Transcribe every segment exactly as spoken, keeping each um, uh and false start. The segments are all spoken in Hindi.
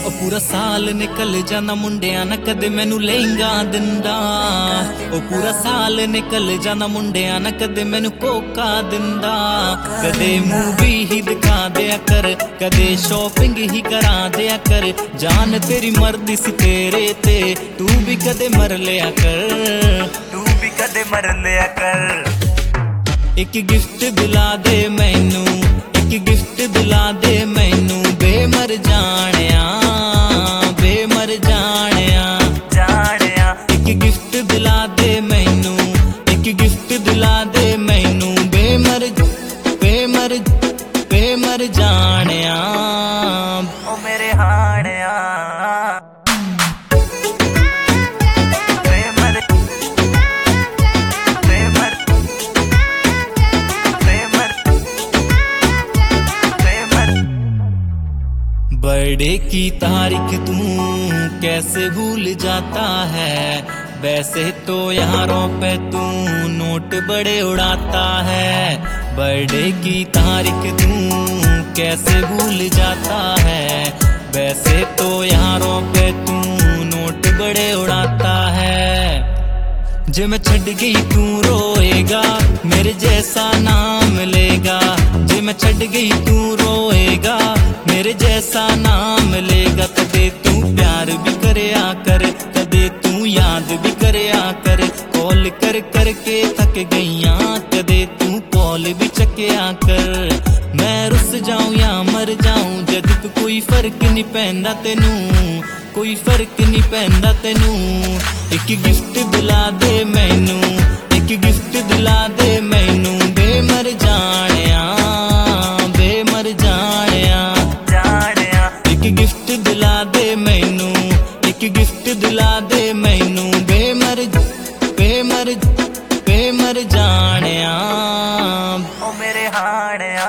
ओ पूरा साल निकल जाना मुंडिया ना कदे मैनू लहंगा दिंदा। ओ पूरा साल निकल जाना मुंडिया ना कदे मैनू कोका दिंदा। कदे मूवी ही दिखा दिया कर, कदे शॉपिंग ही करा दिया कर। जान तेरी मर्दी सी तेरे ते, तू भी कदे मर लिया कर, तू भी कदे मर लिया कर। एक गिफ्ट दिला दे मैनू, एक गिफ्ट दिला दे मैनू, बेमर जानिया बेमर जानिया जानिया। एक गिफ्ट दिला दे मैनू, एक गिफ्ट दिला दे मैनू, बेमर बेमर बेमर जानिया ओ मेरे हानिया। बर्थडे की तारीख तू कैसे भूल जाता है, वैसे तो यारों पे तू नोट बड़े उड़ाता है। बर्थडे की तारीख तू कैसे भूल जाता है, वैसे तो यारों पे तू नोट बड़े उड़ाता है। जे मैं छड़ गई तू रोएगा, मेरे जैसा ना मिलेगा। जे मैं छड़ गई तू रोएगा, मेरे जैसा ना मिलेगा। कदे तू प्यार भी करे आकर, कदे तू याद भी करे आकर। कॉल कर कर के थक गईया, कदे तू कॉल भी चके आकर। मैं रुस जाऊं या मर जाऊं, जद कोई फर्क नहीं पैंदा तेनू, कोई फर्क नहीं पैंदा तेनू। एक गिफ्ट दिला दे मैनू, एक गिफ्ट दिला दे मैनू, बेमर जानिया बेमर जानिया जानिया। एक गिफ्ट दिला दे मैनू, एक गिफ्ट दिला दे मैनू, बेमर बेमर बेमर जानिया ओ मेरे हानिया।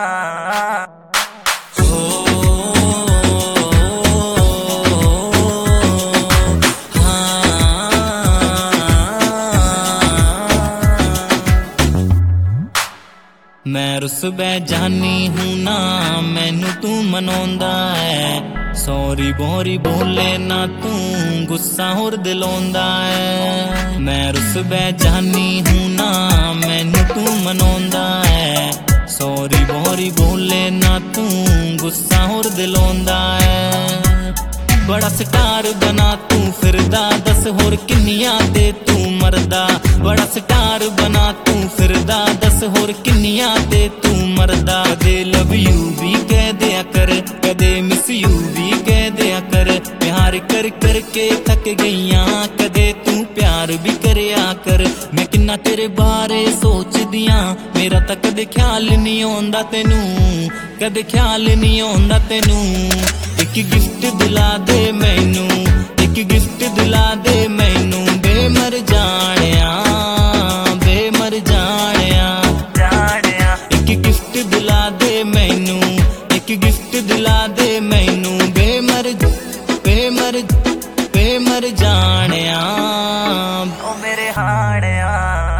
मैं रुस बै जानी हूं ना, मैनू तू मनाउंदा है। सॉरी बोरी बोले ना तू, गुस्सा होर दिलाउंदा है। मैं रुस बै जानी हूं ना, मैनू तू मनाउंदा है। सॉरी बोरी बोले ना तू, गुस्सा होर दिलाउंदा है। बड़ा स्टार बना तू फिरदा, दस होर किन्नियां ते तू मरदा। बड़ा स्टार बना तू फिरदा, दस होर किन्नियां ते तू मरदा। कदे लव यू भी कह दिया कर, कदे मिस यू भी कह दिया कर। प्यार कर कर के थक गईया, कदे तू प्यार भी करया कर। मैं किन्ना तेरे बारे सोच दियां, मेरा तां कदे ख्याल नहीं आउंदा तेनू, कदे ख्याल नहीं आउंदा तेनू। एक गिफ्ट दिला दे मैनू, एक गिफ्ट दिला दे मैनू, बेमर जानिया बेमर जानिया जानिया। एक गिफ्ट दिला दे मैनू, एक गिफ्ट दिला दे मैनू, बेमर बेमर बेमर जानिया ओ मेरे हानिया।